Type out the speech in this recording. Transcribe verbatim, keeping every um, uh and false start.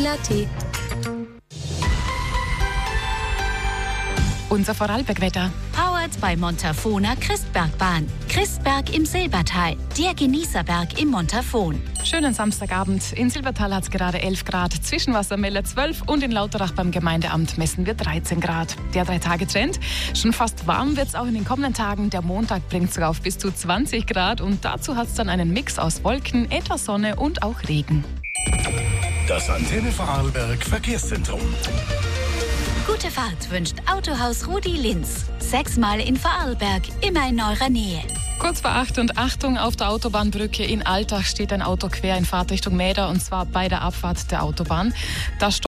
T. Unser Vorarlbergwetter. Powered bei Montafona Christbergbahn. Christberg im Silbertal, der Genießerberg im Montafon. Schönen Samstagabend. In Silbertal hat es gerade elf Grad, Zwischenwassermelle zwölf und in Lauterach beim Gemeindeamt messen wir dreizehn Grad. Der Drei-Tage-Trend. Schon fast warm wird es auch in den kommenden Tagen. Der Montag bringt sogar auf bis zu zwanzig Grad und dazu hat es dann einen Mix aus Wolken, etwas Sonne und auch Regen. Das Antenne Vorarlberg Verkehrszentrum. Gute Fahrt wünscht Autohaus Rudi Linz. Sechsmal in Vorarlberg, immer in eurer Nähe. Kurz vor acht und Achtung, auf der Autobahnbrücke in Altach steht ein Auto quer in Fahrtrichtung Mäder und zwar bei der Abfahrt der Autobahn. Da